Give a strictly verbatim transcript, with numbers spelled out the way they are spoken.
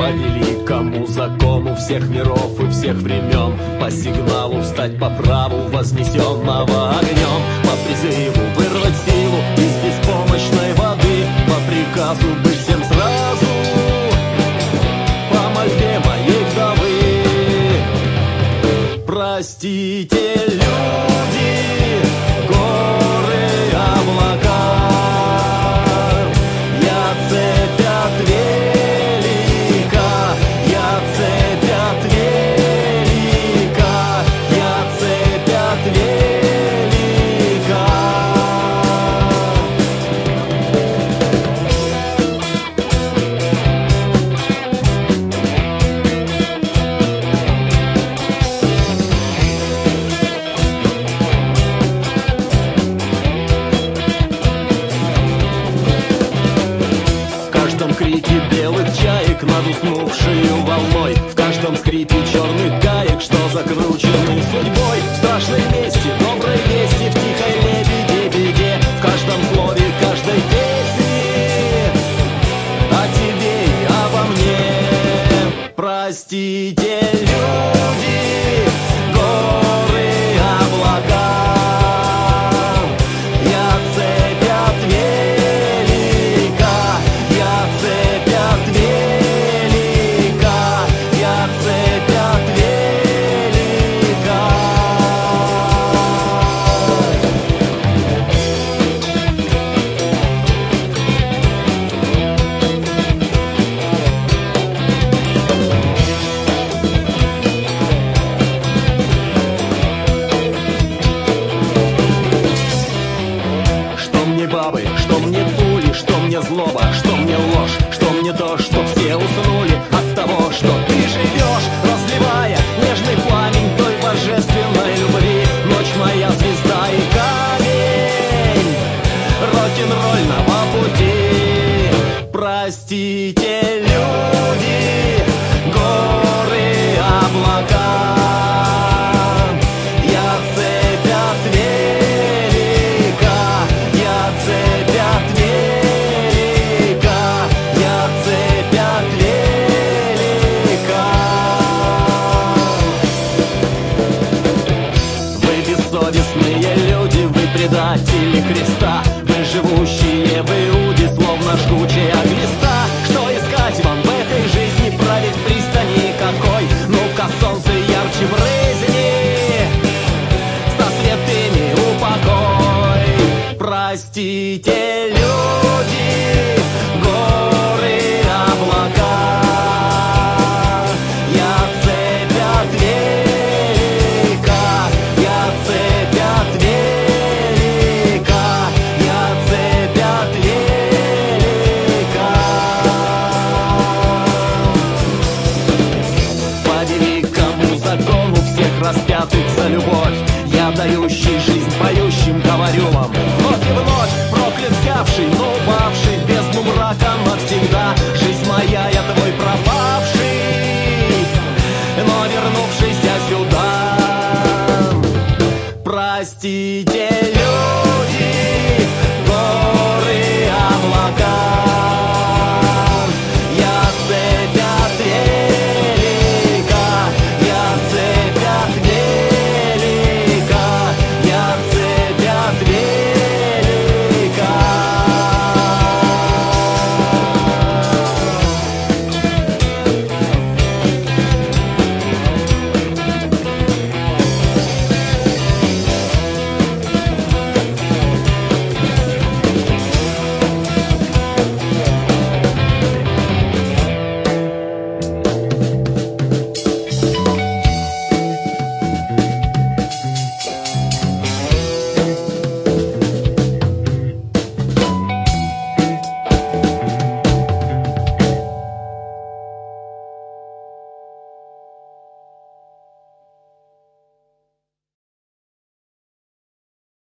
По великому закону всех миров и всех времен, по сигналу встать по праву вознесенного огнем, по призыву вырвать силу из беспомощной воды, по приказу быть всем сразу, по мольбе моей вдовы. Простите, люди, горы, облака, я цепь от велика, я цепь от велика, я цепь от велика. В каждом крике белых чаек над уснувшей волной, в каждом скрипе черных гаек, что закручены судьбой, в страшной мести, доброй вести, в тихой лебеде беде, в каждом слове, каждой песне о тебе и обо мне. Простите, люди, горы, облака, я цепь от велика, я цепь от велика, я цепь от велика. Что мне бабы, что мне пули, что мне злоба, что мне ложь, что мне то, что все уснули от того, что ты живешь, разливая нежный пламень той божественной любви. Ночь моя звезда и камень рок-н-ролльного пути. Простите, люди, горы, облака, я цепь от велика, я цепь от велика, я цепь от велика. Вы бессовестные люди, вы предатели Христа.